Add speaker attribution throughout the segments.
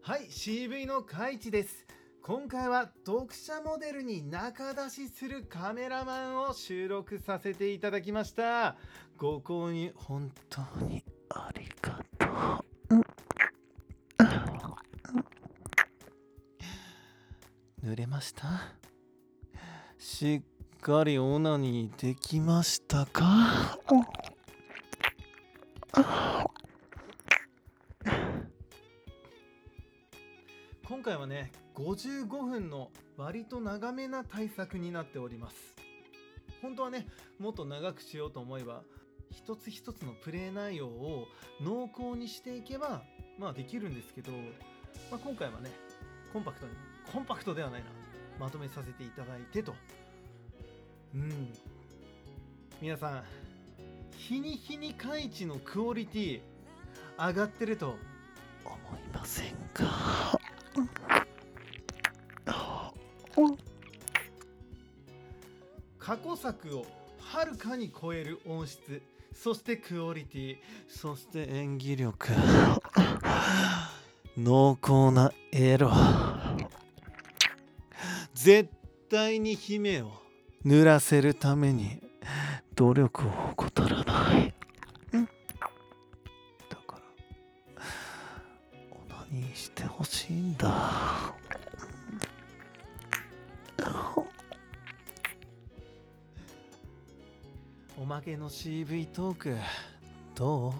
Speaker 1: はい、CV のカイチです。今回は読者モデルに仲出しするカメラマンを収録させていただきました。ご購入本当にありがとう。濡れました？しっかりオナニーできましたか？今回はね、55分の割と長めな対策になっております。本当はね、もっと長くしようと思えば、一つ一つのプレイ内容を濃厚にしていけば、できるんですけど、今回はね、コンパクトではないな、まとめさせていただいてと。皆さん、日に日にカイチのクオリティ上がってると思いませんか？過去作をはるかに超える音質、そしてクオリティ、そして演技力、濃厚なエロ、絶対に姫を濡らせるために努力を怠らない。だからオナニーしてほしいんだ。おまけの CV トークどう？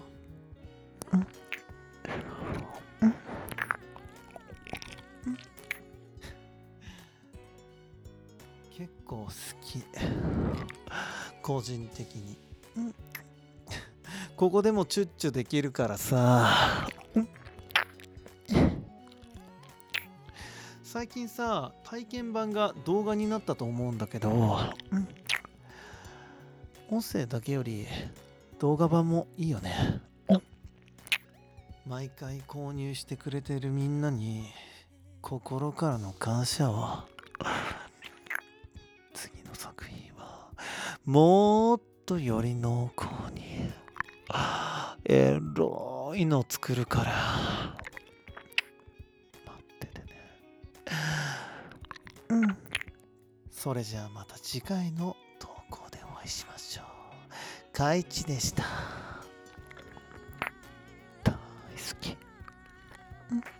Speaker 1: 結構好き、個人的に。ここでもチュッチュできるからさ。最近さ、体験版が動画になったと思うんだけど、音声だけより動画版もいいよね。毎回購入してくれてるみんなに心からの感謝を。次の作品はもっとより濃厚にエロいの作るから待っててね。それじゃあまた次回の投稿でお会いしましょう。カイチでした。大好き。